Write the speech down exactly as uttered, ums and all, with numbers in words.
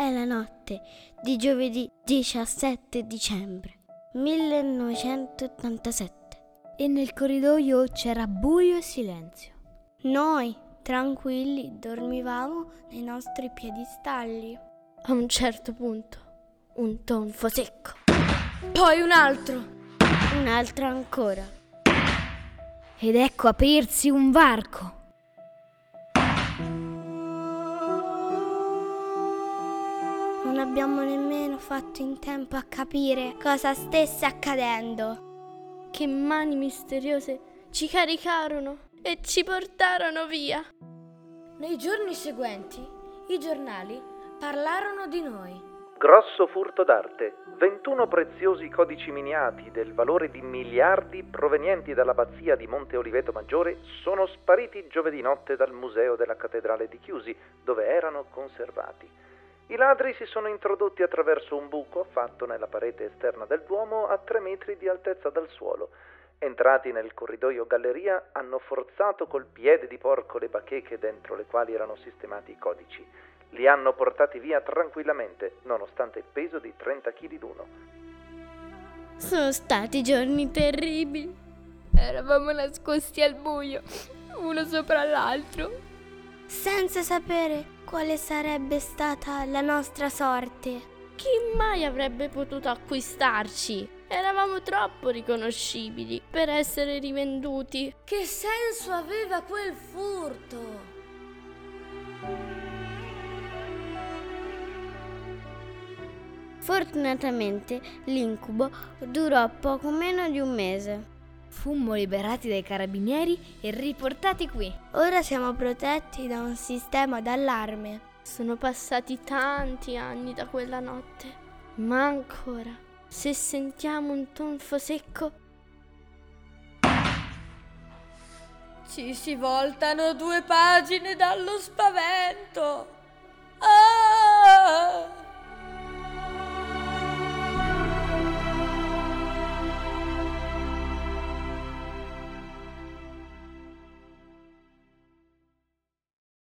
È la notte di giovedì diciassette dicembre millenovecentottantasette e nel corridoio c'era buio e silenzio. Noi, tranquilli, dormivamo nei nostri piedistalli. A un certo punto, un tonfo secco. Poi un altro. Un altro ancora. Ed ecco aprirsi un varco. Non abbiamo nemmeno fatto in tempo a capire cosa stesse accadendo. Che mani misteriose ci caricarono e ci portarono via. Nei giorni seguenti, i giornali parlarono di noi. Grosso furto d'arte. ventuno preziosi codici miniati del valore di miliardi provenienti dall'abbazia di Monte Oliveto Maggiore sono spariti giovedì notte dal museo della cattedrale di Chiusi, dove erano conservati. I ladri si sono introdotti attraverso un buco fatto nella parete esterna del Duomo a tre metri di altezza dal suolo. Entrati nel corridoio galleria, hanno forzato col piede di porco le bacheche dentro le quali erano sistemati i codici. Li hanno portati via tranquillamente, nonostante il peso di trenta chili l'uno. Sono stati giorni terribili. Eravamo nascosti al buio, uno sopra l'altro, senza sapere quale sarebbe stata la nostra sorte. Chi mai avrebbe potuto acquistarci? Eravamo troppo riconoscibili per essere rivenduti. Che senso aveva quel furto? Fortunatamente l'incubo durò poco meno di un mese. Fummo liberati dai carabinieri e riportati qui. Ora siamo protetti da un sistema d'allarme. Sono passati tanti anni da quella notte, ma ancora, se sentiamo un tonfo secco, ci si voltano due pagine dallo spavento. Ah!